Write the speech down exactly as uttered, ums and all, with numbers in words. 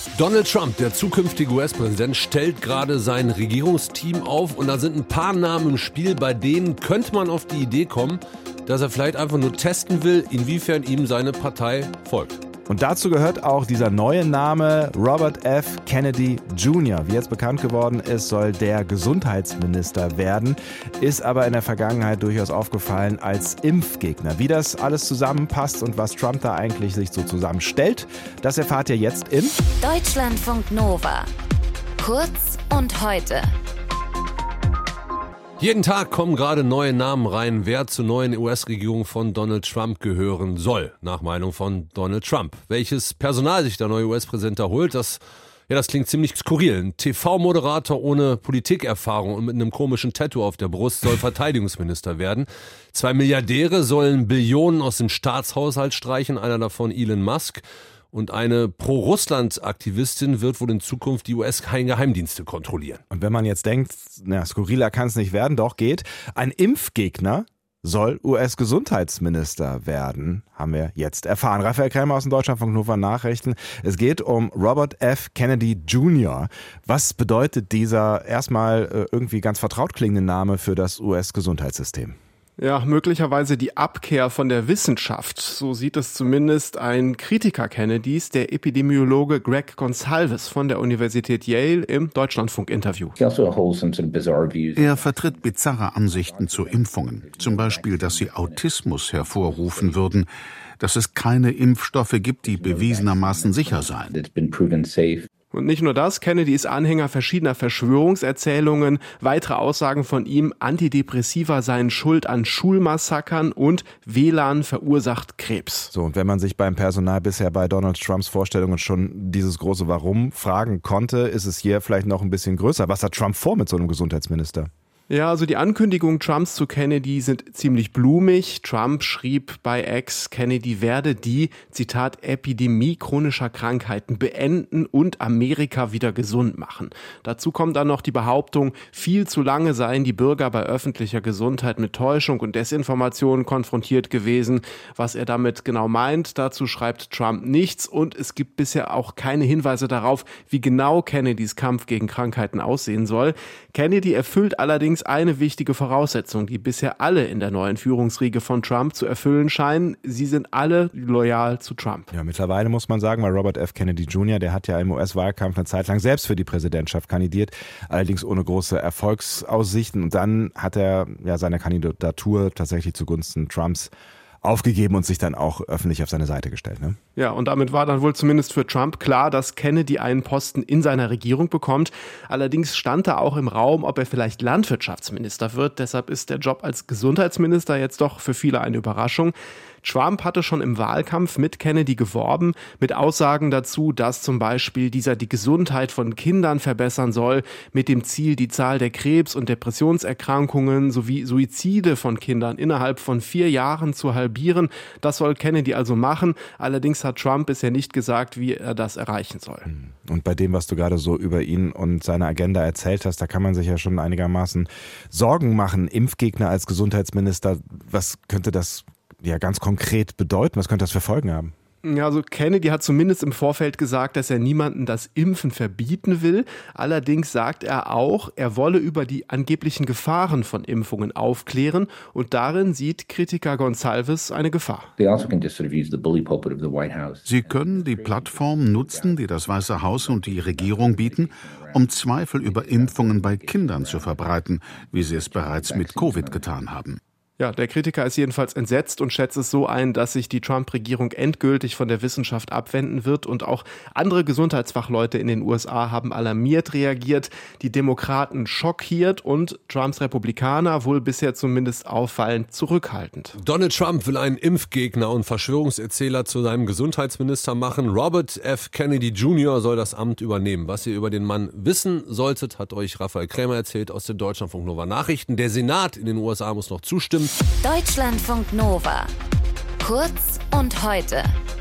Donald Trump, der zukünftige U S-Präsident, stellt gerade sein Regierungsteam auf und da sind ein paar Namen im Spiel, bei denen könnte man auf die Idee kommen, dass er vielleicht einfach nur testen will, inwiefern ihm seine Partei folgt. Und dazu gehört auch dieser neue Name Robert F. Kennedy Junior Wie jetzt bekannt geworden ist, soll der Gesundheitsminister werden, ist aber in der Vergangenheit durchaus aufgefallen als Impfgegner. Wie das alles zusammenpasst und was Trump da eigentlich sich so zusammenstellt, das erfahrt ihr jetzt in Deutschlandfunk Nova. Kurz und heute. Jeden Tag kommen gerade neue Namen rein, wer zur neuen U S-Regierung von Donald Trump gehören soll, nach Meinung von Donald Trump. Welches Personal sich der neue U S-Präsident da holt, das, ja, das klingt ziemlich skurril. Ein T V-Moderator ohne Politikerfahrung und mit einem komischen Tattoo auf der Brust soll Verteidigungsminister werden. Zwei Milliardäre sollen Billionen aus dem Staatshaushalt streichen, einer davon Elon Musk. Und eine Pro-Russland-Aktivistin wird wohl in Zukunft die U S-Geheimdienste kontrollieren. Und wenn man jetzt denkt, na, skurriler kann es nicht werden, doch geht. Ein Impfgegner soll U S-Gesundheitsminister werden, haben wir jetzt erfahren. Raphael Krämer aus den Deutschlandfunk Nova Nachrichten. Es geht um Robert F. Kennedy Junior Was bedeutet dieser erstmal irgendwie ganz vertraut klingende Name für das U S-Gesundheitssystem? Ja, möglicherweise die Abkehr von der Wissenschaft. So sieht es zumindest ein Kritiker Kennedys, der Epidemiologe Greg Gonsalves von der Universität Yale im Deutschlandfunk-Interview. Er vertritt bizarre Ansichten zu Impfungen. Zum Beispiel, dass sie Autismus hervorrufen würden, dass es keine Impfstoffe gibt, die bewiesenermaßen sicher seien. Und nicht nur das, Kennedy ist Anhänger verschiedener Verschwörungserzählungen, weitere Aussagen von ihm, Antidepressiva seien schuld an Schulmassakern und W L A N verursacht Krebs. So, und wenn man sich beim Personal bisher bei Donald Trumps Vorstellungen schon dieses große Warum fragen konnte, ist es hier vielleicht noch ein bisschen größer. Was hat Trump vor mit so einem Gesundheitsminister? Ja, also die Ankündigungen Trumps zu Kennedy sind ziemlich blumig. Trump schrieb bei X, Kennedy werde die, Zitat, Epidemie chronischer Krankheiten beenden und Amerika wieder gesund machen. Dazu kommt dann noch die Behauptung, viel zu lange seien die Bürger bei öffentlicher Gesundheit mit Täuschung und Desinformation konfrontiert gewesen. Was er damit genau meint, dazu schreibt Trump nichts und es gibt bisher auch keine Hinweise darauf, wie genau Kennedys Kampf gegen Krankheiten aussehen soll. Kennedy erfüllt allerdings eine wichtige Voraussetzung, die bisher alle in der neuen Führungsriege von Trump zu erfüllen scheinen. Sie sind alle loyal zu Trump. Ja, mittlerweile muss man sagen, weil Robert F. Kennedy Junior, der hat ja im U S-Wahlkampf eine Zeit lang selbst für die Präsidentschaft kandidiert, allerdings ohne große Erfolgsaussichten. Und dann hat er ja seine Kandidatur tatsächlich zugunsten Trumps aufgegeben und sich dann auch öffentlich auf seine Seite gestellt, ne? Ja, und damit war dann wohl zumindest für Trump klar, dass Kennedy einen Posten in seiner Regierung bekommt. Allerdings stand da auch im Raum, ob er vielleicht Landwirtschaftsminister wird. Deshalb ist der Job als Gesundheitsminister jetzt doch für viele eine Überraschung. Trump hatte schon im Wahlkampf mit Kennedy geworben, mit Aussagen dazu, dass zum Beispiel dieser die Gesundheit von Kindern verbessern soll, mit dem Ziel, die Zahl der Krebs- und Depressionserkrankungen sowie Suizide von Kindern innerhalb von vier Jahren zu halbieren. Das soll Kennedy also machen. Allerdings hat Trump bisher nicht gesagt, wie er das erreichen soll. Und bei dem, was du gerade so über ihn und seine Agenda erzählt hast, da kann man sich ja schon einigermaßen Sorgen machen. Impfgegner als Gesundheitsminister, was könnte das ja ganz konkret bedeuten? Was könnte das für Folgen haben? Ja, also Kennedy hat zumindest im Vorfeld gesagt, dass er niemanden das Impfen verbieten will. Allerdings sagt er auch, er wolle über die angeblichen Gefahren von Impfungen aufklären. Und darin sieht Kritiker Gonsalves eine Gefahr. Sie können die Plattform nutzen, die das Weiße Haus und die Regierung bieten, um Zweifel über Impfungen bei Kindern zu verbreiten, wie sie es bereits mit Covid getan haben. Ja, der Kritiker ist jedenfalls entsetzt und schätzt es so ein, dass sich die Trump-Regierung endgültig von der Wissenschaft abwenden wird und auch andere Gesundheitsfachleute in den U S A haben alarmiert reagiert, die Demokraten schockiert und Trumps Republikaner wohl bisher zumindest auffallend zurückhaltend. Donald Trump will einen Impfgegner und Verschwörungserzähler zu seinem Gesundheitsminister machen. Robert F. Kennedy Junior soll das Amt übernehmen. Was ihr über den Mann wissen solltet, hat euch Raphael Krämer erzählt aus den Deutschlandfunk Nova Nachrichten. Der Senat in den U S A muss noch zustimmen. Deutschlandfunk Nova. Kurz und heute.